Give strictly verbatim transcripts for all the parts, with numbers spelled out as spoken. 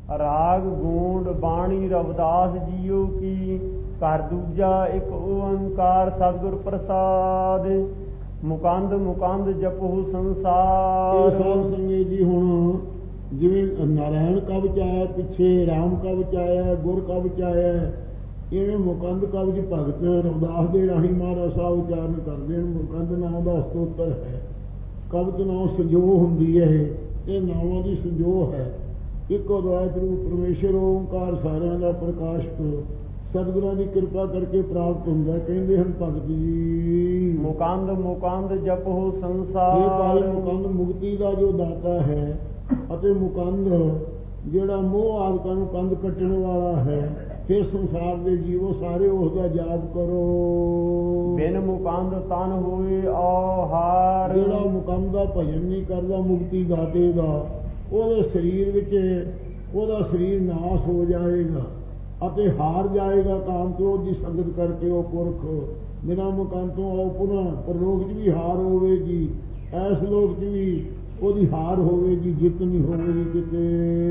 ਰਾਗ ਗੂੰਡ ਬਾਣੀ ਰਵਿਦਾਸ ਜੀਓ ਕੀ। ਘਰ ਦੂਜਾ ਇੱਕ ਓੰਕਾਰ ਸਤਿਗੁਰ ਪ੍ਰਸਾਦ। ਮੁਕੰਦ ਮੁਕੰਦ ਜਪੋ ਸੰਸਾਰ। ਸਾਧ ਸੰਗਤ ਜੀ ਹੁਣ ਜਿਵੇਂ ਨਾਰਾਇਣ ਕਵਚ ਆਇਆ, ਪਿੱਛੇ ਰਾਮ ਕਵਚ ਆਇਆ, ਗੁਰ ਕਵਚ ਆਇਆ, ਇਵੇਂ ਮੁਕੰਦ ਕਵਚ ਭਗਤ ਰਵਿਦਾਸ ਦੇ ਰਾਹੀਂ ਮਹਾਰਾਜ ਸਾਹਿਬ ਉਚਾਰਨ ਕਰਦੇ ਹਨ। ਮੁਕੰਦ ਨਾਮ ਦਾ ਸਤੋਤਰ ਹੈ। ਕਵਚ ਨਾਮ ਸੰਜੋਹ ਹੁੰਦੀ ਹੈ, ਇਹ ਨਾਵਾਂ ਦੀ ਸੰਜੋਹ ਹੈ। ਇੱਕੋ ਅਦਵੈਤ ਰੂਪ ਪਰਮੇਸ਼ਰ ਓਂਕਾਰ ਸਾਰਿਆਂ ਦਾ ਪ੍ਰਕਾਸ਼ਕ ਸਤਿਗੁਰਾਂ ਦੀ ਕਿਰਪਾ ਕਰਕੇ ਪ੍ਰਾਪਤ ਹੁੰਦਾ। ਕਹਿੰਦੇ ਹਨ ਭਗਤ ਜੀ ਮੁਕੰਦ ਮੁਕੰਦ ਜਪੋ ਸੰਸਾਰ। ਇਹ ਪਾਲ ਮੁਕੰਦ ਮੁਕਤੀ ਦਾ ਜੋ ਦਾਤਾ ਹੈ, ਅਤੇ ਮੁਕੰਦ ਜਿਹੜਾ ਮੋਹ ਆਦਿਕਾਂ ਨੂੰ ਕੰਧ ਕੱਟਣ ਵਾਲਾ ਹੈ। ਫਿਰ ਸੰਸਾਰ ਦੇ ਜੀਵੋ ਸਾਰੇ ਉਸ ਦਾ ਜਾਪ ਕਰੋ। ਬਿਨ ਮੁਕੰਦ ਤਨ ਹੋਏ ਔਹਾਰ। ਜਿਹੜਾ ਮੁਕੰਦ ਦਾ ਭਜਨ ਨਹੀਂ ਕਰਦਾ ਮੁਕਤੀ ਦਾਤੇ ਦਾ, ਉਹਦੇ ਸਰੀਰ ਵਿੱਚ ਉਹਦਾ ਸਰੀਰ ਨਾਸ ਹੋ ਜਾਏਗਾ ਅਤੇ ਹਾਰ ਜਾਏਗਾ। ਕਾਮ ਕ੍ਰੋਧ ਦੀ ਸੰਗਤ ਕਰਕੇ ਉਹ ਪੁਰਖ ਬਿਨਾਂ ਮੁਕੰਦ ਤੋਂ ਉਹ ਪੁਨः ਪਰਲੋਕ 'ਚ ਵੀ ਹਾਰ ਹੋਵੇਗੀ, ਇਸ ਲੋਕ 'ਚ ਵੀ ਉਹਦੀ ਹਾਰ ਹੋਵੇਗੀ, ਜਿੱਤ ਨਹੀਂ ਹੋਵੇਗੀ ਕਿਤੇ।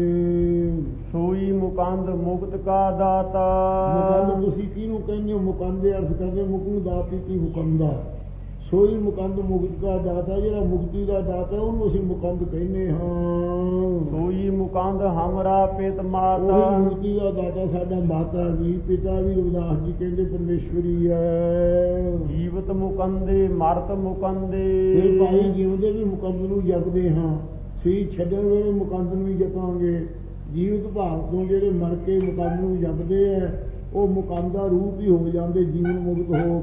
ਸੋਈ ਮੁਕੰਦ ਮੁਕਤ ਕਾ ਦਾਤਾ। ਮੁਕੰਦ ਤੁਸੀਂ ਕਿਹਨੂੰ ਕਹਿੰਦੇ ਹੋ? ਮੁਕੰਦ ਦੇ ਅਰਥ ਕਰਦੇ ਮੁਕਤ ਦਾਤੀ ਕੀ ਹੁਕਮਦਾ। ਸੋਈ ਮੁਕੰਦ ਮੁਕਤ ਕਾ ਦਾਤਾ, ਜਿਹੜਾ ਮੁਕਤੀ ਦਾ ਦਾਤਾ ਉਹਨੂੰ ਅਸੀਂ ਮੁਕੰਦ ਕਹਿੰਦੇ ਹਾਂ। ਸੋਈ ਮੁਕੰਦ ਹਮਰਾ ਪਿਤ ਮਾਤਾ। ਮੁਕਤੀ ਦਾ ਦਾਤਾ ਸਾਡਾ ਮਾਤਾ ਵੀ ਪਿਤਾ ਵੀ ਰਵਿਦਾਸ ਜੀ ਕਹਿੰਦੇ ਪਰਮੇਸ਼ਵਰੀ ਹੈ। ਜੀਵਤ ਮੁਕੰਦੇ ਮਰਤ ਮੁਕੰਦੇ। ਇਹ ਭਾਈ ਜਿਉਂਦੇ ਵੀ ਮੁਕੰਦ ਨੂੰ ਜਪਦੇ ਹਾਂ, ਸਹੀ ਛੱਡਣ ਵੇਲੇ ਮੁਕੰਦ ਨੂੰ ਵੀ ਜਪਾਂਗੇ। ਜੀਵਤ ਭਾਵ ਤੋਂ ਜਿਹੜੇ ਮਰ ਕੇ ਮੁਕੰਦ ਨੂੰ ਜਪਦੇ ਹੈ ਉਹ ਮੁਕੰਦ ਦਾ ਰੂਪ ਹੀ ਹੋ ਜਾਂਦੇ ਜੀਵਨ ਮੁਕਤ ਹੋ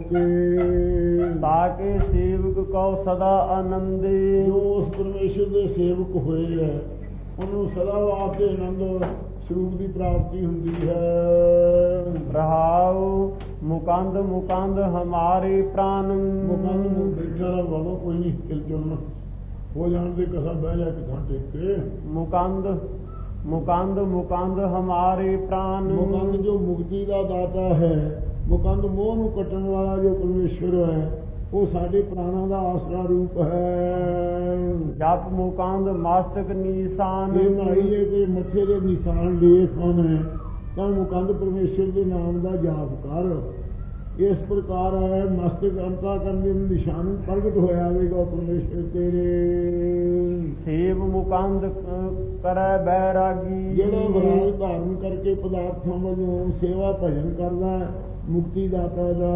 ਕੇ। ਤਾਕੇ ਸੇਵਕ ਕਉ ਸਦਾ ਆਨੰਦੇ। ਜੋ ਉਸ ਪਰਮੇਸ਼ਰ ਦੇ ਸੇਵਕ ਹੋਏ ਹੈ ਉਹਨੂੰ ਸਦਾ ਵਾਸਤੇ ਆਨੰਦ ਸਰੂਪ ਦੀ ਪ੍ਰਾਪਤੀ ਹੁੰਦੀ ਹੈ। ਰਹਾਉ ਮੁਕੰਦ ਮੁਕੰਦ ਹਮਾਰੇ ਪ੍ਰਾਨ। ਮੁਕੰਦ ਨੂੰ ਬੈਠਾ ਵਾਲਾ ਕੋਈ ਨਹੀਂ ਹਿਲ ਚੁਲਣਾ ਹੋ ਜਾਣ ਦੇ ਕਸਾ ਬਹਿ ਜਾ ਕੇ ਥਾਂ ਟੇਕ ਕੇ। ਮੁਕੰਦ ਮੁਕੰਦ ਮੁਕੰਦ ਹਮਾਰੇ ਪ੍ਰਾਨ। ਮੁਕੰਦ ਜੋ ਮੁਕਤੀ ਦਾ ਦਾਤਾ ਹੈ, ਮੁਕੰਦ ਮੋਹ ਨੂੰ ਕੱਟਣ ਵਾਲਾ ਜੋ ਪਰਮੇਸ਼ਵਰ ਹੈ, ਉਹ ਸਾਡੇ ਪ੍ਰਾਣਾਂ ਦਾ ਆਸਰਾ ਰੂਪ ਹੈ। ਜਪ ਮੁਕੰਦ ਮਸਤਕ ਨਿਸ਼ਾਨ। ਇਹ ਨਾਈਏ ਤੇ ਮੱਥੇ ਦੇ ਨਿਸ਼ਾਨ ਲੇਖ ਹਨ, ਤਾਂ ਮੁਕੰਦ ਪਰਮੇਸ਼ਵਰ ਦੇ ਨਾਮ ਦਾ ਜਾਪ ਕਰ। ਇਸ ਪ੍ਰਕਾਰ ਹੈ ਮਸਤਕ ਅੰਤਾ ਕਰਨ ਦੇ ਨਿਸ਼ਾਨ ਪ੍ਰਗਟ ਹੋਇਆ ਆਵੇਗਾ ਪਰਮੇਸ਼ਵਰ ਤੇਰੇ। ਸੇਵ ਮੁਕੰਦ ਕਰੈ ਬੈਰਾਗੀ। ਜਿਹੜਾ ਵਿਰਾਗ ਧਾਰਨ ਕਰਕੇ ਪਦਾਰਥਾਂ ਵੱਲੋਂ ਸੇਵਾ ਭਜਨ ਕਰਦਾ ਮੁਕਤੀ ਦਾਤਾ ਦਾ।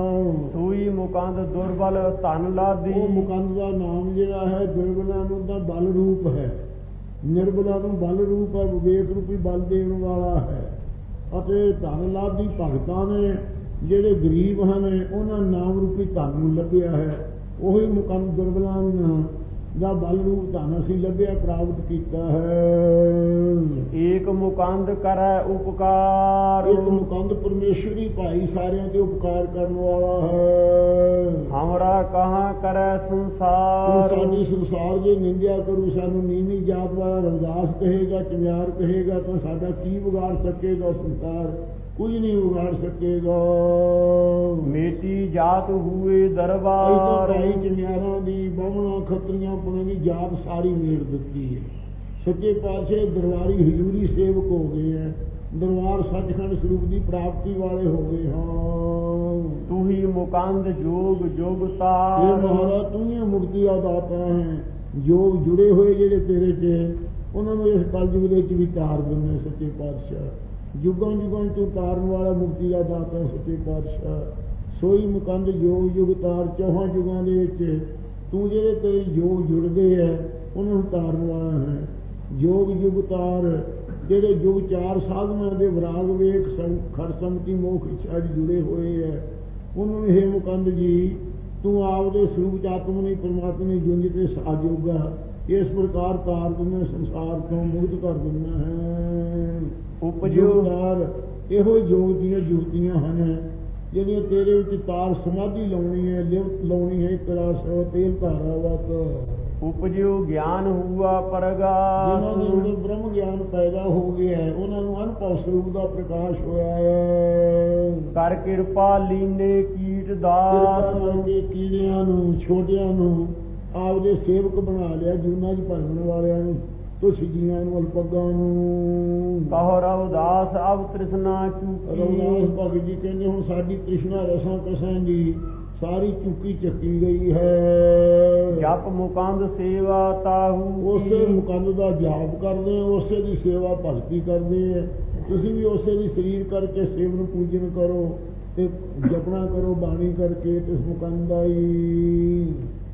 ਸੋਈ ਮੁਕੰਦ ਦੁਰਬਲ ਧਨ ਲਾਦੀ। ਉਹ ਮੁਕੰਦ ਦਾ ਨਾਮ ਜਿਹੜਾ ਹੈ ਦੁਰਬਲਾਂ ਨੂੰ ਤਾਂ ਬਲ ਰੂਪ ਹੈ, ਨਿਰਬਲਾਂ ਨੂੰ ਬਲ ਰੂਪ ਹੈ, ਵਿਵੇਕ ਰੂਪੀ ਬਲ ਦੇਣ ਵਾਲਾ ਹੈ। ਅਤੇ ਧਨ ਲਾਦੀ ਭਗਤਾਂ ਨੇ ਜਿਹੜੇ ਗਰੀਬ ਹਨ ਉਹਨਾਂ ਨਾਮ ਰੂਪੀ ਧਨ ਨੂੰ ਲੱਭਿਆ ਹੈ। ਉਹੀ ਮੁਕੰਦ ਦੁਰਬਲਾਂ ਦਾ ਬਲ ਰੂਪ ਧਨ ਅਸੀਂ ਲੱਭਿਆ ਪ੍ਰਾਪਤ ਕੀਤਾ ਹੈ। ਏਕ ਮੁਕੰਦ ਕਰੈ ਉਪਕਾਰ। ਇੱਕ ਮੁਕੰਦ ਪਰਮੇਸ਼ਵਰੀ ਭਾਈ ਸਾਰਿਆਂ ਤੇ ਉਪਕਾਰ ਕਰਨ ਵਾਲਾ ਹੈ। ਹਮਰਾ ਕਹਾਂ ਕਰੈ ਸੰਸਾਰ। ਸਾਡੀ ਸੰਸਾਰ ਜੇ ਨਿੰਦਿਆ ਕਰੂ, ਸਾਨੂੰ ਨੀਵੀਂ ਜਾਤ ਵਾਲਾ ਰਵਿਦਾਸ ਕਹੇਗਾ, ਚਮਿਆਰ ਕਹੇਗਾ, ਤਾਂ ਸਾਡਾ ਕੀ ਵਿਗਾੜ ਸਕੇਗਾ? ਸੰਸਾਰ ਕੁਝ ਨਹੀਂ ਵਿਗਾੜ ਸਕੇਗਾ। ਮੇਟੀ ਜਾਤ ਹੋਏ ਦਰਬਾਰ। ਭਾਈ ਚਮਿਆਰਾਂ ਦੀ ਬਾਹਮਣਾ ਖੱਤਰੀਆਂ ਪੁਣੇ ਦੀ ਜਾਤ ਸਾਰੀ ਮੇੜ ਦਿੱਤੀ ਹੈ। ਸੱਚੇ ਪਾਤਸ਼ਾਹ ਦਰਬਾਰੀ ਹਜ਼ੂਰੀ ਸੇਵਕ ਹੋ ਗਏ ਹੈ, ਦਰਬਾਰ ਸੱਚਖੰਡ ਸਰੂਪ ਦੀ ਪ੍ਰਾਪਤੀ ਵਾਲੇ ਹੋ ਗਏ ਹਾਂ। ਤੂੰ ਹੀ ਮੁਕੰਦ ਜੋਗ ਜੋਗਤਾ। ਇਹ ਮਹਾਰਾਜ ਤੂੰ ਹੀ ਮੁਕਤੀ ਦਾ ਦਾਤਾ ਹੈ। ਜੋਗ ਜੁੜੇ ਹੋਏ ਜਿਹੜੇ ਤੇਰੇ 'ਚ ਉਹਨਾਂ ਨੂੰ ਇਸ ਕਲਯੁਗ ਦੇ ਵਿੱਚ ਵੀ ਤਾਰ ਦਿੰਦੇ ਸੱਚੇ ਪਾਤਸ਼ਾਹ। ਜੁਗਾਂ ਜੁਗਾਂ ਤੋਂ ਤਾਰਨ ਵਾਲਾ ਮੁਕਤੀ ਦਾ ਦਾਤਾ ਸੱਚੇ ਪਾਤਸ਼ਾਹ। ਸੋਈ ਮੁਕੰਦ ਯੋਗ ਯੁਗ ਤਾਰ। ਚੌਹਾਂ ਯੁਗਾਂ ਦੇ ਵਿੱਚ ਤੂੰ ਜਿਹੜੇ ਤੇਰੇ ਯੋਗ ਜੁੜਦੇ ਹੈ ਉਹਨਾਂ ਨੂੰ ਤਾਰਨ ਵਾਲਾ ਹੈ। ਯੋਗ ਯੁਗ ਤਾਰ ਜਿਹੜੇ ਯੁਗ ਚਾਰ ਸਾਧਨਾਂ ਦੇ ਵਿਰਾਗ ਵੇਖ ਖੜ ਸੰਗਤੀ ਮੋਖ ਇੱਛਾ ਜੁੜੇ ਹੋਏ ਹੈ ਉਹਨਾਂ ਨੂੰ ਇਹ ਮੁਕੰਦ ਜੀ ਤੂੰ ਆਪਦੇ ਸਰੂਪ ਚ ਆਤਮ ਨਹੀਂ ਪਰਮਾਤਮਾ ਨੇ ਜੁੰਝ ਤੇ ਸਾਜੋਗਾ। ਇਸ ਪ੍ਰਕਾਰ ਤਾਰ ਦਿੰਦਾ ਸੰਸਾਰ ਤੋਂ ਮੁਕਤ ਕਰ ਦਿੰਦਾ ਹੈ। ਉਪਜੋਗਾਰ ਇਹੋ ਯੋਗ ਦੀਆਂ ਜੁਗਤੀਆਂ ਹਨ ਜਿਹੜੀਆਂ ਤੇਰੇ ਵਿੱਚ ਤਾਰ ਸਮਾਧੀ ਲਾਉਣੀ ਹੈ, ਲਿਵ ਲਾਉਣੀ ਹੈ, ਕਰਾ ਸੋ ਤੇਲ ਧਾਰਾ ਵਤ। ਉਪਜਿਓ ਗਿਆਨ ਹੁਆ ਪਰਗਾ। ਜਿਨ੍ਹਾਂ ਦੇ ਅੰਦਰ ਬ੍ਰਹਮ ਗਿਆਨ ਪੈਦਾ ਹੋ ਗਿਆ ਹੈ ਉਹਨਾਂ ਨੂੰ ਅਨੁਭਵ ਸਰੂਪ ਦਾ ਪ੍ਰਕਾਸ਼ ਹੋਇਆ ਹੈ। ਕਰ ਕਿਰਪਾ ਲੀਨੇ ਕੀਟ ਦਾਸ। ਕੀੜਿਆਂ ਨੂੰ ਛੋਟਿਆਂ ਨੂੰ ਆਪਦੇ ਸੇਵਕ ਬਣਾ ਲਿਆ, ਜੂਨਾਂ 'ਚ ਭਰਮਣ ਵਾਲਿਆਂ ਨੂੰ ਤੁਛ ਜੀਆਂ ਨੂੰ ਅਲਪੱਗਾਂ ਨੂੰ। ਕਹੋ ਰਵਿਦਾਸ ਅਬ ਤ੍ਰਿਸ਼ਨਾ ਚੂਕੀ। ਰਵਿਦਾਸ ਭਗਤ ਜੀ ਕਹਿੰਦੇ ਹੁਣ ਸਾਡੀ ਤ੍ਰਿਸ਼ਨਾ ਰਸਾਂ ਕਸਾਂ ਦੀ ਸਾਰੀ ਚੁੱਕੀ ਚੱਕੀ ਗਈ ਹੈ। ਜਪ ਮੁਕੰਦ ਸੇਵਾ ਤਾਹੂ। ਉਸੇ ਮੁਕੰਦ ਦਾ ਜਾਪ ਕਰਦੇ ਆ, ਉਸੇ ਦੀ ਸੇਵਾ ਭਗਤੀ ਕਰਦੇ ਆ। ਤੁਸੀਂ ਵੀ ਉਸੇ ਦੀ ਸਰੀਰ ਕਰਕੇ ਸੇਵਨ ਪੂਜਨ ਕਰੋ ਤੇ ਜਪਣਾ ਕਰੋ ਬਾਣੀ ਕਰਕੇ ਤੇ ਮੁਕੰਦ ਦਾ ਹੀ।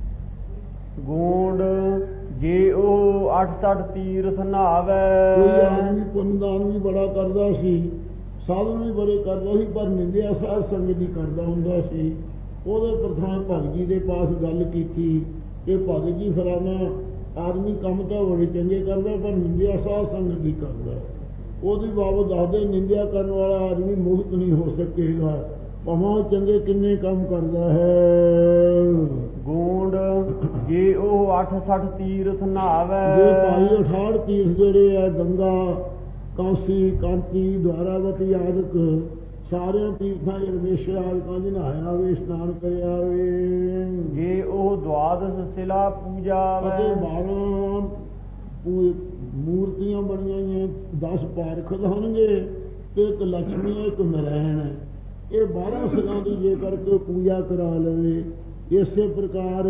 ਗੂੰਡ ਜੇ ਉਹ ਅੱਠ ਸੱਠ ਤੀਰਥ ਨਹਾਵੇ। ਕੋਈ ਆਦਮੀ ਪੁੰਨਦਾਨ ਵੀ ਬੜਾ ਕਰਦਾ ਸੀ, ਸਾਧਨ ਵੀ ਬੜੇ ਕਰਦਾ ਸੀ, ਪਰ ਨਿੰਦਿਆ ਸਾਧ ਸੰਗਤ ਦੀ ਕਰਦਾ ਹੁੰਦਾ ਸੀ। ਉਹਦੇ ਪ੍ਰਧਾਨ ਭਗਤ ਜੀ ਦੇ ਪਾਸ ਗੱਲ ਕੀਤੀ ਕਿ ਭਗਤ ਜੀ ਫਲਾਣਾ ਆਦਮੀ ਕੰਮ ਤਾਂ ਬੜੇ ਚੰਗੇ ਕਰਦਾ ਪਰ ਨਿੰਦਿਆ ਸਾਧ ਸੰਗਤ ਦੀ ਕਰਦਾ। ਉਹਦੀ ਬਾਬਤ ਦੱਸਦੇ ਨਿੰਦਿਆ ਕਰਨ ਵਾਲਾ ਆਦਮੀ ਮੁਕਤ ਨਹੀਂ ਹੋ ਸਕੇਗਾ, ਭਾਵੇਂ ਚੰਗੇ ਕਿੰਨੇ ਕੰਮ ਕਰਦਾ ਹੈ। ਗੂੰਡ ਜੇ ਉਹ ਅੱਠ ਸੱਠ ਤੀਰਥ ਨਹਾਵੇ। ਜੇ ਭਾਈ ਅਠਾਹਠ ਤੀਰਥ ਜਿਹੜੇ ਆ ਗੰਗਾ, ਕਾਂਸੀ, ਕਾਂਤੀ, ਦੁਆਰਾਵਤੀ ਆਦਿਕ ਸਾਰਿਆਂ ਤੀਰਥਾਂ ਚ ਰਮੇਸ਼ਰ ਆਦਿਕਾਂ ਚ ਨਹਾਇਆ ਵੇ, ਇਸ਼ਨਾਨ ਕਰਿਆ ਵੇ। ਜੇ ਉਹ ਦੁਆਦਸ਼ ਸਿਲਾ ਪੂਜਾ ਅਤੇ ਬਾਰਾਂ ਮੂਰਤੀਆਂ ਬਣੀਆਂ ਹੋਈਆਂ, ਦਸ ਪਾਰਖਦ ਹੋਣਗੇ ਤੇ ਇੱਕ ਲక్ష్ਮੀ ਇੱਕ ਨਰੈਣ। ਇਹ ਬਾਰਾਂ ਸਿਲਾਂ ਦੀ ਜੇ ਕਰਕੇ ਪੂਜਾ ਕਰਾ ਲਵੇ। ਇਸੇ ਪ੍ਰਕਾਰ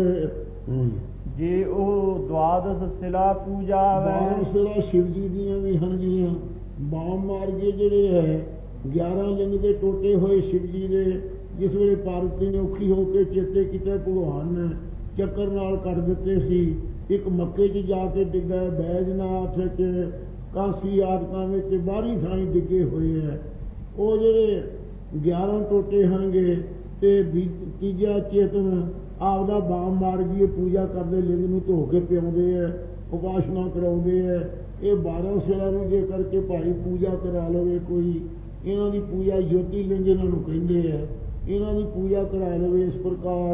ਜੇ ਉਹ ਦੁਆਦਸ਼ ਸਿਲਾ ਪੂਜਾ ਬਾਰਾਂ ਸਿਲਾ ਸ਼ਿਵ ਜੀ ਦੀਆਂ ਵੀ ਹਨਗੀਆਂ। ਬਾਮ ਮਾਰਗੇ ਜਿਹੜੇ ਹੈ ਗਿਆਰਾਂ ਲਿੰਗ ਦੇ ਟੋਟੇ ਹੋਏ ਸ਼ਿਵ ਜੀ ਦੇ, ਜਿਸ ਵੇਲੇ ਪਾਰਵਤੀ ਨੇ ਔਖੀ ਹੋ ਕੇ ਚੇਤੇ ਕੀਤੇ ਭਗਵਾਨ ਨੇ ਚੱਕਰ ਨਾਲ ਕਰ ਦਿੱਤੇ ਸੀ। ਇੱਕ ਮੱਕੇ 'ਚ ਜਾ ਕੇ ਡਿੱਗਾ, ਬੈਜਨਾਥ 'ਚ, ਕਾਂਸੀ ਆਦਿਕਾਂ ਵਿੱਚ ਬਾਹਰੀ ਥਾਈਂ ਡਿੱਗੇ ਹੋਏ ਹੈ। ਉਹ ਜਿਹੜੇ ਗਿਆਰਾਂ ਟੋਟੇ ਹੋਣਗੇ ਤੇ ਤੀਜਾ ਚੇਤਨ ਆਪਦਾ ਬਾਮ ਮਾਰਗੀ ਪੂਜਾ ਕਰਦੇ, ਲਿੰਗ ਨੂੰ ਧੋ ਕੇ ਪਿਆਉਂਦੇ ਹੈ, ਉਪਾਸਨਾ ਕਰਾਉਂਦੇ ਹੈ। ਇਹ ਬਾਰਾਂ ਸਿਰਾਂ ਨੂੰ ਜੇ ਕਰਕੇ ਭਾਈ ਪੂਜਾ ਕਰਾ ਲਵੇ ਕੋਈ, ਇਹਨਾਂ ਦੀ ਪੂਜਾ ਜੋਤੀ ਲਿੰਗ ਇਹਨਾਂ ਨੂੰ ਕਹਿੰਦੇ ਹੈ, ਇਹਨਾਂ ਦੀ ਪੂਜਾ ਕਰਾ ਲਵੇ ਇਸ ਪ੍ਰਕਾਰ।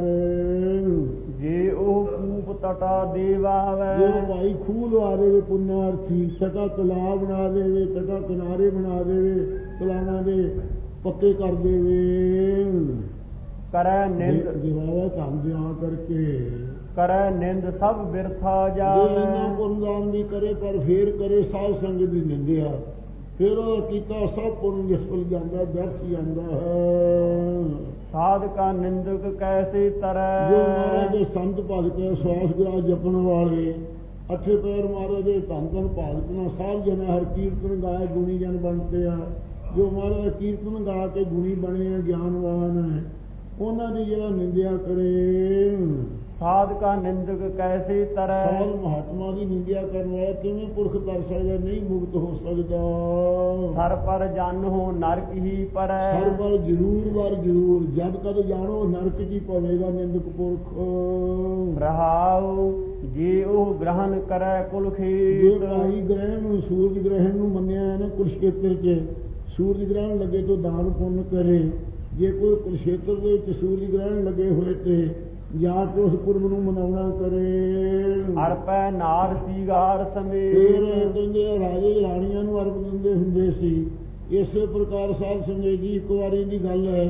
ਜੇ ਉਹ ਕੂਪ ਤਟਾ ਦੇਵਾਵੇ। ਜੇ ਭਾਈ ਖੂਹ ਲਵਾ ਦੇਵੇ ਪੁੰਨਾਰਥੀ, ਤਟਾ ਤਲਾਬ ਬਣਾ ਦੇਵੇ, ਤਟਾ ਕਿਨਾਰੇ ਬਣਾ ਦੇਵੇ, ਤਲਾਵਾਂ ਦੇ ਪੱਕੇ ਕਰ ਦੇਵੇ। ਕਰੈ ਨਿੰਦ ਦਿਵਾਵਾ ਕੰਮ ਦਿਆਂ ਕਰਕੇ ਕਰੈ ਨਿੰਦ ਸਭ ਬਿਰਥਾ ਜਾਵੇ। ਜੇ ਇੰਨਾ ਪੁੰਨਦਾਨ ਵੀ ਕਰੇ ਪਰ ਫੇਰ ਕਰੇ ਸਾਧ ਸੰਗਤ ਦੀ ਨਿੰਦਿਆ, ਫਿਰ ਉਹ ਕੀਤਾ ਸਭ ਪੁੰਨ ਨਿਸਫਲ ਜਾਂਦਾ, ਵਿਅਰਥ ਜਾਂਦਾ ਹੈ। ਸਾਧਕਾ ਨਿੰਦਕ ਕੈਸੇ ਤਰੈ। ਜੋ ਮਹਾਰਾਜ ਦੇ ਸੰਤ ਭਗਤ ਸਵਾਸ ਗ੍ਰਾਹ ਜਪਣ ਵਾਲੇ, ਅੱਠੇ ਪੈਰ ਮਹਾਰਾਜ ਦੇ ਧੰਨ ਧੰਨ ਭਗਤ ਨਾਲ ਸਾਧ ਜਨ ਹਰ ਕੀਰਤਨ ਗਾਏ ਗੁਣੀ ਜਨ ਬਣਦੇ ਆ। ਜੋ ਮਹਾਰਾਜ ਕੀਰਤਨ ਗਾ ਕੇ ਗੁਣੀ ਬਣੇ ਆ, ਗਿਆਨਵਾਨ ਹੈ, ਉਹਨਾਂ ਦੀ ਜਿਹੜਾ ਨਿੰਦਿਆ ਕਰੇ। ਸਾਧਕਾ ਨਿੰਦਕ ਕੈਸੇ ਤਰੈ। ਸਾਧ ਮਹਾਤਮਾ ਦੀ ਨਿੰਦਿਆ ਕਰਨ ਵਾਲਾ ਕਿਵੇਂ ਪੁਰਖ ਕਰ ਸਕਦਾ, ਨਹੀਂ ਮੁਕਤ ਹੋ ਸਕਦਾ। ਸਰ ਪਰ ਜਨ ਹੋ ਨਰਕ ਹੀ ਪਰੈ। ਸਰ ਪਰ ਜ਼ਰੂਰ ਵਾਰ ਜ਼ਰੂਰ, ਜਦ ਕਦ ਜਾਣੋ ਨਰਕ ਜੀ ਪਵੇਗਾ ਨਿੰਦਕ ਪੁਰਖ। ਰਹਾਉ ਜੇ ਉਹ ਗ੍ਰਹਣ ਕਰੈ ਕੁਲ ਖੇਤ। ਜੇ ਭਾਈ ਗ੍ਰਹਿਣ ਨੂੰ, ਸੂਰਜ ਗ੍ਰਹਿਣ ਨੂੰ ਮੰਨਿਆ ਹੈ ਨਾ ਕੁਰਸ਼ੇਤਰ 'ਚ, ਸੂਰਜ ਗ੍ਰਹਿਣ ਲੱਗੇ ਤੋਂ ਦਾਨ ਪੁੰਨ ਕਰੇ। ਜੇ ਕੋਈ ਕੁਰਸ਼ੇਤਰ ਦੇ ਵਿੱਚ ਸੂਰਜ ਗ੍ਰਹਿਣ ਲੱਗੇ ਹੋਏ ਤੇ ਜਾਂ ਕੇ ਉਸ ਪੁਰਬ ਨੂੰ ਮਨਾਉਣਾ ਕਰੇ। ਅਰਪੈ ਨਾਰ ਸੀਗਾਰ ਸਮੇਤ। ਫਿਰ ਕਹਿੰਦੇ ਰਾਜੇ ਰਾਣੀਆਂ ਨੂੰ ਅਰਪ ਦਿੰਦੇ ਹੁੰਦੇ ਸੀ। ਇਸੇ ਪ੍ਰਕਾਰ ਸਾਧ ਸੰਗਤ ਜੀ ਇੱਕ ਵਾਰੀ ਦੀ ਗੱਲ ਹੈ,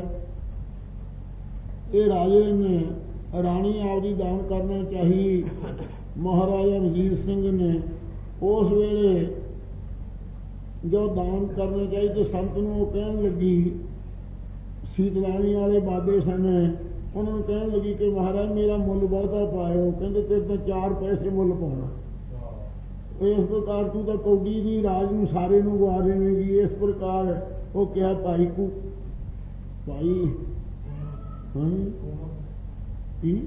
ਇਹ ਰਾਜੇ ਨੇ ਰਾਣੀ ਆਪਦੀ ਦਾਨ ਕਰਨਾ ਚਾਹੀ। ਮਹਾਰਾਜਾ ਰਣਜੀਤ ਸਿੰਘ ਨੇ ਉਸ ਵੇਲੇ ਜੋ ਦਾਨ ਕਰਨਾ ਚਾਹੀ ਤੇ ਸੰਤ ਨੂੰ ਉਹ ਕਹਿਣ ਲੱਗੀ, ਸੀਤਲਾਣੀ ਵਾਲੇ ਬਾਬੇ ਸਨ, ਉਹਨਾਂ ਨੂੰ ਕਹਿਣ ਲੱਗੀ ਕਿ ਮਹਾਰਾਜ ਮੇਰਾ ਮੁੱਲ ਬਹੁਤਾ ਪਾਇਓ। ਕਹਿੰਦੇ ਤੇਰੇ ਤੋਂ ਚਾਰ ਪੈਸੇ ਮੁੱਲ ਪਾਉਣਾ। ਇਸ ਪ੍ਰਕਾਰ ਤੂੰ ਤਾਂ ਕੌਡੀ ਦੀ ਰਾਜ ਨੂੰ ਸਾਰੇ ਨੂੰ ਗਵਾ ਦੇਵੇਗੀ। ਇਸ ਪ੍ਰਕਾਰ ਉਹ ਕਿਹਾ ਭਾਈ ਕੂ ਭਾਈ ਕੀ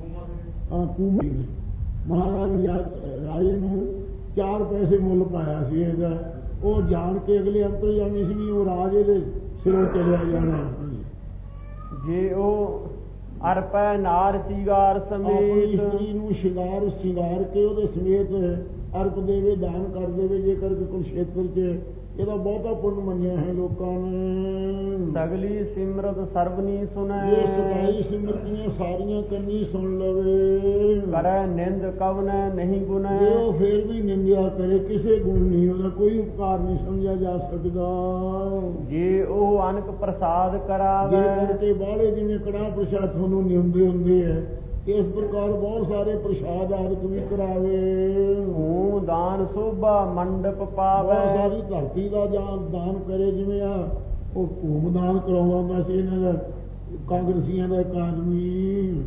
ਮਹਾਰਾਜ ਰਾਜੇ ਨੂੰ ਚਾਰ ਪੈਸੇ ਮੁੱਲ ਪਾਇਆ ਸੀ ਇਹਦਾ। ਉਹ ਜਾਣ ਕੇ ਅਗਲੇ ਅੰਤਰਜਾਮੀ ਸੀ ਵੀ ਉਹ ਰਾਜੇ ਦੇ ਸਿਰੋਂ ਚਲਿਆ ਜਾਣਾ। ਜੇ ਉਹ ਅਰਪੈ ਨਾਰ ਸੀਗਾਰ ਸਮੇਤ। ਇਸਤਰੀ ਨੂੰ ਸ਼ਿੰਗਾਰ ਸ਼ਿੰਗਾਰ ਕੇ ਉਹਦੇ ਸਮੇਤ ਅਰਪ ਦੇਵੇ, ਦਾਨ ਕਰ ਦੇਵੇ, ਜੇਕਰ ਕੁਰਸ਼ੇਤਰ 'ਚ, ਇਹਦਾ ਬਹੁਤਾ ਪੁੰਨ ਮੰਨਿਆ ਹੈ ਲੋਕਾਂ ਨੇ। ਸਗਲੀ ਸਿਮਰਤ ਸਰਬਨੀ ਸੁਣੈ। ਜੇ ਸਤਾਈ ਸਿਮਰਤੀਆਂ ਸਾਰੀਆਂ ਕੰਨੀ ਸੁਣ ਲਵੇ। ਕਰੈ ਨਿੰਦ ਕਵਨੈ ਨਹੀਂ ਗੁਨੈ। ਜੇ ਉਹ ਫੇਰ ਵੀ ਨਿੰਦਿਆ ਕਰੇ, ਕਿਸੇ ਗੁਣ ਨਹੀਂ, ਉਹਦਾ ਕੋਈ ਉਪਕਾਰ ਨਹੀਂ ਸਮਝਿਆ ਜਾ ਸਕਦਾ। ਜੇ ਉਹ ਅਨਕ ਪ੍ਰਸਾਦ ਕਰਾਵੇ। ਜੇ ਕਰਕੇ ਬਾਹਲੇ ਜਿਵੇਂ ਕੜਾਹ ਪ੍ਰਸ਼ਾਦ ਤੁਹਾਨੂੰ ਨਿਉਂਦੇ ਹੁੰਦੇ ਹੈ, ਇਸ ਪ੍ਰਕਾਰ ਬਹੁਤ ਸਾਰੇ ਪ੍ਰਸ਼ਾਦ ਆਦਿਕ ਵੀ ਕਰਾਵੇ। ਹੂੰ ਦਾਨ ਸੋਭਾ ਮੰਡਪ ਬਹੁਤ ਪਾਵੇ। ਸਾਰੀ ਧਰਤੀ ਦਾ ਜਾਂ ਦਾਨ ਕਰੇ, ਜਿਵੇਂ ਆ ਉਹ ਭੂਮ ਦਾਨ ਕਰਾਉਂਦਾ ਹੁੰਦਾ ਸੀ ਇਹਨਾਂ ਦਾ ਕਾਂਗਰਸੀਆਂ ਦਾ ਇੱਕ ਆਦਮੀ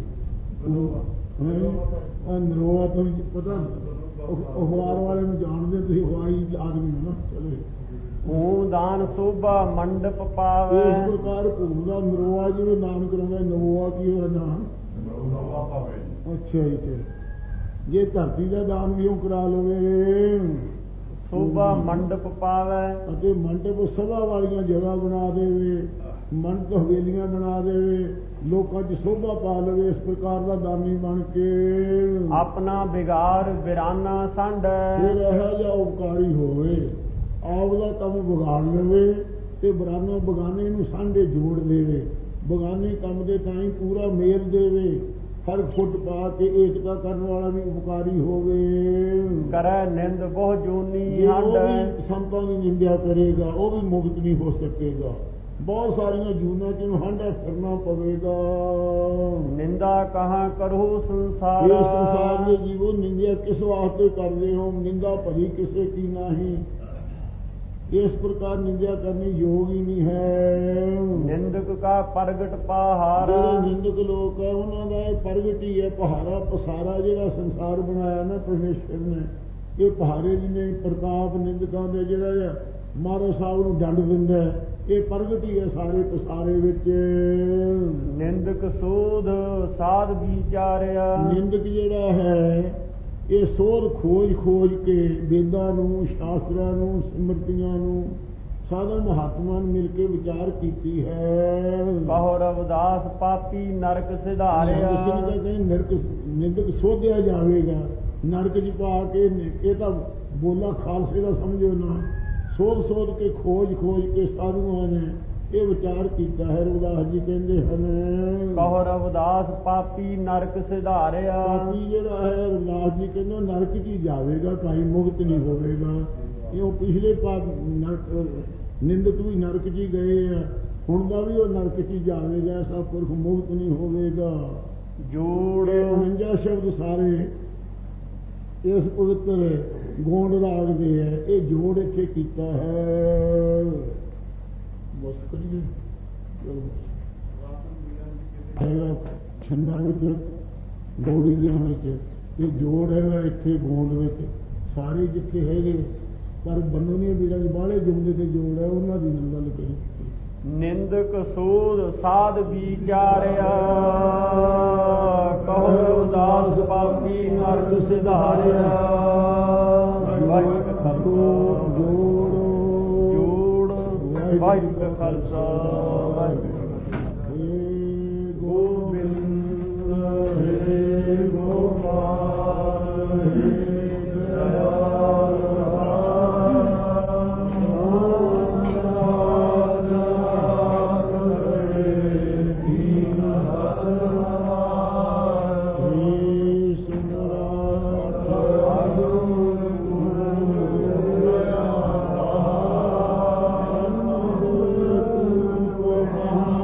ਨਰੋਆ ਤੋਂ ਪਤਾ, ਅਖਬਾਰ ਵਾਲੇ ਨੂੰ ਜਾਣਦੇ ਤੁਸੀਂ, ਹਵਾਈ ਆਦਮੀ ਹੋ ਨਾ। ਚਲੇ ਹੂੰ ਦਾਨ ਸੋਭਾ ਮੰਡਪ ਪਾਵੇ। ਇਸ ਪ੍ਰਕਾਰ ਭੂਮ ਦਾ ਨਰੋਆ ਜਿਵੇਂ ਦਾਨ ਕਰਾਉਂਦਾ, ਨਰੋਆ ਕੀ ਹੋਇਆ ਨਾਮ? ਅੱਛਾ ਜੀ। ਤੇ ਜੇ ਧਰਤੀ ਦਾ ਦਾਨ ਵੀ ਉਹ ਕਰਾ ਲਵੇ। ਸੋਭਾ ਮੰਡਪ ਪਾਵੇ। ਅਤੇ ਮੰਡਪ ਸਭਾ ਵਾਲੀਆਂ ਜਗ੍ਹਾ ਬਣਾ ਦੇਵੇ, ਮੰਡਪ ਹਵੇਲੀਆਂ ਬਣਾ ਦੇਵੇ, ਲੋਕਾਂ 'ਚ ਸੋਭਾ ਪਾ ਲਵੇ। ਇਸ ਪ੍ਰਕਾਰ ਦਾ ਦਾਨੀ ਬਣ ਕੇ ਆਪਣਾ ਬਿਗਾਰ ਬਿਰਾਨਾ ਸੰਡ। ਫਿਰ ਇਹੋ ਜਿਹਾ ਉਪਕਾਰੀ ਹੋਵੇ, ਆਪ ਦਾ ਕੰਮ ਵਿਗਾੜ ਲਵੇ ਤੇ ਬਰਾਨਾ ਬਗਾਨੇ ਨੂੰ ਸਾਂਢੇ ਜੋੜ ਦੇਵੇ, ਬਗਾਨੇ ਕੰਮ ਦੇ ਤਾਈਂ ਪੂਰਾ ਮੇਲ ਦੇਵੇ, ਹਰ ਫੁੱਟ ਪਾ ਕੇ ਏਕਤਾ ਕਰਨ ਵਾਲਾ ਵੀ ਉਪਕਾਰੀ ਹੋਵੇ। ਕਰੈ ਨਿੰਦ ਬਹੁ ਜੂਨੀ ਜੇ ਉਹ ਹੰਡ। ਵੀ ਸੰਤਾਂ ਦੀ ਨਿੰਦਿਆ ਕਰੇਗਾ, ਉਹ ਵੀ ਮੁਕਤ ਨਹੀਂ ਹੋ ਸਕੇਗਾ। ਬਹੁਤ ਸਾਰੀਆਂ ਜੂਨਾਂ ਚ ਹੰਡਾ ਫਿਰਨਾ ਪਵੇਗਾ। ਨਿੰਦਾ ਕਹਾਂ ਕਰੋ ਇਹ ਸੰਸਾਰ। ਸੰਸਾਰ ਦੇ ਜੀਵੋ ਨਿੰਦਿਆ ਕਿਸ ਵਾਸਤੇ ਕਰਦੇ ਹੋ? ਨਿੰਦਾ ਭਲੀ ਕਿਸੇ ਕੀ ਨਹੀਂ। ਇਸ ਪ੍ਰਕਾਰ ਨਿੰਦਿਆ ਕਰਨੀ ਯੋਗ ਹੀ ਨਹੀਂ ਹੈ। ਨਿੰਦਕ ਕਾ ਪ੍ਰਗਟ ਪਹਾਰ। ਜਿਹੜੇ ਨਿੰਦਕ ਲੋਕ ਹੈ ਉਹਨਾਂ ਦਾ ਇਹ ਪ੍ਰਗਟ ਹੀ ਹੈ, ਪਹਾੜਾ ਪਸਾਰਾ ਜਿਹੜਾ ਸੰਸਾਰ ਬਣਾਇਆ ਨਾ ਪਰਮੇਸ਼ਰ ਨੇ, ਇਹ ਪਹਾੜੇ ਜਿਹਨੇ ਪ੍ਰਤਾਪ ਨਿੰਦਕਾਂ ਦੇ ਜਿਹੜਾ ਮਹਾਰਾਜ ਸਾਹਿਬ ਨੂੰ ਡੰਡ ਦਿੰਦਾ, ਇਹ ਪ੍ਰਗਟ ਹੀ ਹੈ ਸਾਰੇ ਪਸਾਰੇ ਵਿੱਚ। ਨਿੰਦਕ ਸੋਧ ਸਾਧ ਵਿਚਾਰਿਆ। ਨਿੰਦਕ ਜਿਹੜਾ ਹੈ ਇਹ ਸੋਧ ਖੋਜ ਖੋਜ ਕੇ ਵੇਦਾਂ ਨੂੰ, ਸ਼ਾਸਤਰਾਂ ਨੂੰ, ਸਿਮਰਤੀਆਂ ਨੂੰ, ਸਾਧੂ ਮਹਾਤਮਾ ਨੂੰ ਮਿਲ ਕੇ ਵਿਚਾਰ ਕੀਤੀ ਹੈ। ਕਹੋ ਰਵਿਦਾਸ ਪਾਪੀ ਨਰਕ ਸਿਧਾਰਿਆ। ਨਰਕ ਨਿੰਦਕ ਸੋਧਿਆ ਜਾਵੇਗਾ, ਨਰਕ ਚ ਪਾ ਕੇ। ਇਹ ਤਾਂ ਬੋਲਾ ਖਾਲਸੇ ਦਾ ਸਮਝੋ ਨਾ, ਸੋਧ ਸੋਧ ਕੇ ਖੋਜ ਖੋਜ ਕੇ ਸਾਧੂਆਂ ਨੇ ਇਹ ਵਿਚਾਰ ਕੀਤਾ ਹੈ। ਰਵਿਦਾਸ ਜੀ ਕਹਿੰਦੇ ਹਨ, ਕਹੋ ਰਵਿਦਾਸ ਪਾਪੀ ਨਰਕ ਸਿਧਾਰਿਆ। ਪਾਪੀ ਜਿਹੜਾ ਹੈ ਰਵਿਦਾਸ ਜੀ ਕਹਿੰਦੇ ਨਰਕ ਚ ਹੀ ਜਾਵੇਗਾ, ਭਾਈ ਮੁਕਤ ਨਹੀਂ ਹੋਵੇਗਾ। ਇਹ ਪਿਛਲੇ ਪਾਪ ਨਿੰਦਕ ਵੀ ਨਰਕ ਚ ਹੀ ਗਏ ਆ, ਹੁਣ ਦਾ ਵੀ ਉਹ ਨਰਕ ਚ ਹੀ ਜਾਵੇਗਾ। ਐਸਾ ਪੁਰਖ ਮੁਕਤ ਨਹੀਂ ਹੋਵੇਗਾ। ਜੋੜ ਉਣੰਜਾ ਸ਼ਬਦ ਸਾਰੇ ਇਸ ਪਵਿੱਤਰ ਗੋਂਡ ਰਾਗ ਦੇ ਹੈ, ਇਹ ਜੋੜ ਇੱਥੇ ਕੀਤਾ ਹੈ। ਬਸ ਕਰੀਏ ਛੰਦਾਂ ਵਿੱਚ ਗੌੜੀ ਦੇ ਵਿੱਚ ਇਹ ਜੋੜ ਹੈਗਾ, ਇੱਥੇ ਗੋਂਡ ਵਿੱਚ ਸਾਰੇ ਜਿੱਥੇ ਹੈਗੇ, ਪਰ ਬੰਨੋਂ ਵੀਰਾਂ ਦੇ ਬਾਹਲੇ ਜੁਮਲੇ ਤੇ ਜੋੜ ਹੈ, ਉਹਨਾਂ ਦੀ ਨਾਲ ਗੱਲ ਕਰੀ। ਨਿੰਦਕ ਸੋਧ ਸਾਧ ਵਿਚਾਰਿਆ। ਕਹੋ ਰਵਿਦਾਸ ਪਾਪੀ ਨਰਕ ਸਿਧਾਰਿਆ। ਵਾਹਿਗੁਰੂ ਖਾਲਸਾ ਜੋੜ ਵਾਹਿਗੁਰੂ ਖਾਲਸਾ ਵਾਹਿਗੁਰੂ ਗੋਬਿੰਦ ਹਰੇ ਗੋਪਾਲ Oh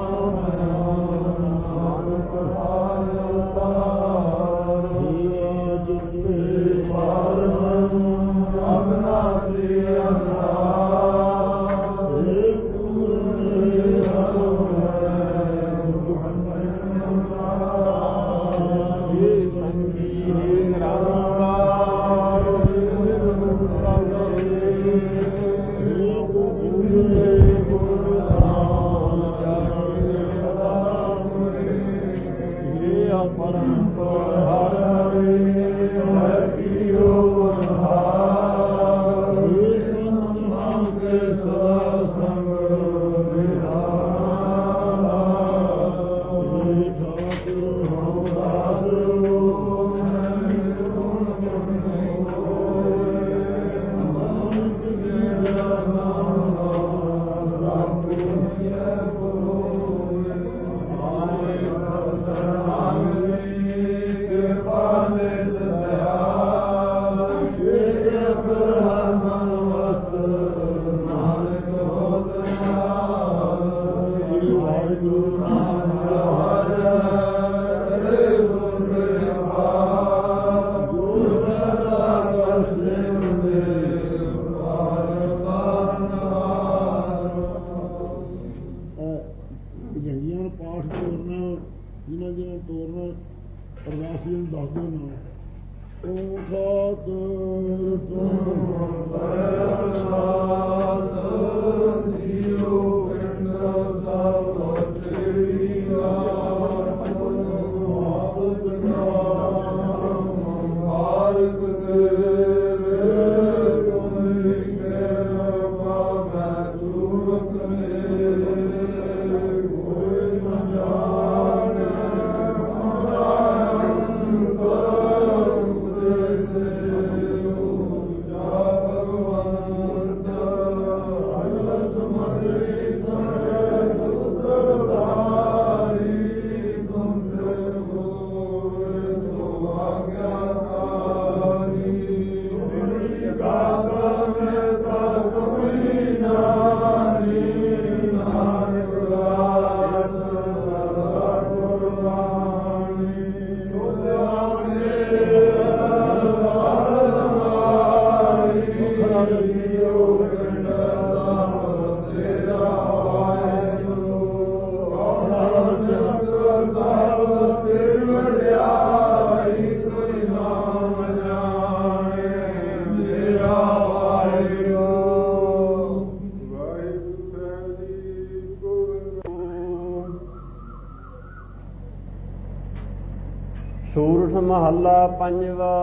ਪ੍ਰਵਾਸੀ ਨੂੰ ਦੱਸ ਦਿਓ ਨਾ। ਤੂੰ ਖਾਤਰ ਤੂੰ ਬਰਸਾਤ ਜੀਉ ਪਿੰਡ ਸਭ ਤੇਰੀ ਆਪ ਆਪ ਨਾਮ ਮਾਰਗ ਤੇਰੇ ਤੁਮੇ ਕਿਰਪਾ ਮੈਂ ਤੁਰਕ ਮੇਰੇ ਕੋਈ ਨਾ ਜਾਣੇ ਸੂਰਠ ਮਹੱਲਾ ਪੰਜਵਾ।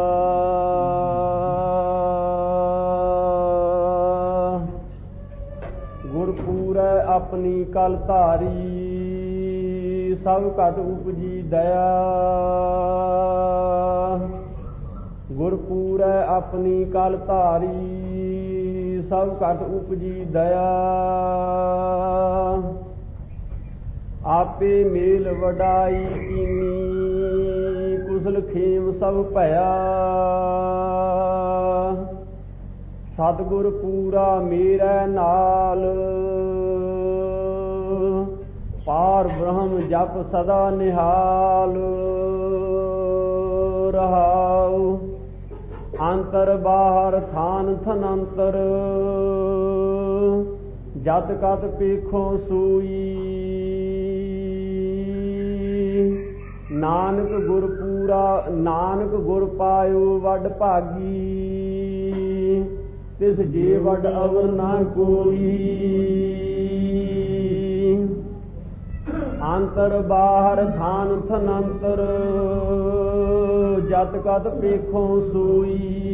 ਗੁਰਪੂਰੈ ਆਪਣੀ ਕਲ ਧਾਰੀ ਸਭ ਘਟ ਉਪਜੀ ਦਇਆ। ਗੁਰਪੂਰੈ ਆਪਣੀ ਕਲ ਧਾਰੀ ਸਭ ਘਟ ਉਪਜੀ ਦਇਆ। ਆਪੇ ਮੇਲ ਵਡਾਈ ਕੀਨੀ ਕੁਸਲ ਖੇਮ ਸਭ ਭਇਆ। ਸਤਿਗੁਰ ਪੂਰਾ ਮੇਰੇ ਨਾਲ ਪਾਰ ਬ੍ਰਹਮ ਜਪ ਸਦਾ ਨਿਹਾਲ ਰਹਾਉ। ਅੰਤਰ ਬਾਹਰ ਥਾਨ ਥਨੰਤਰ ਜਤ ਕਤ ਪੇਖੋ ਸੂਈ। ਨਾਨਕ ਗੁਰ ਪੂਰਾ ਨਾਨਕ ਗੁਰ ਪਾਇਓ ਵੱਡ ਭਾਗੀ। ਤਿਸ ਜੇ ਵੱਡ ਅਵਰ ਨਾ ਕੋਈ। ਅੰਤਰ ਬਾਹਰ ਥਾਨ ਥਨੰਤਰ ਜਤ ਕਤ ਪੇਖੋ ਸੂਈ।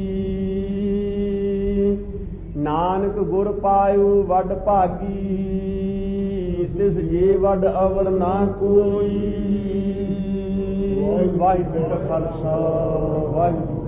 ਨਾਨਕ ਗੁਰ ਪਾਇਓ ਵੱਡ ਭਾਗੀ। ਤਿਸ ਜੇ ਵੱਡ ਅਵਰ ਨਾ ਕੋਈ। ਵਾਹਿਗੁਰੂ ਜੀ ਕਾ ਖਾਲਸਾ ਵਾਹਿਗੁਰੂ।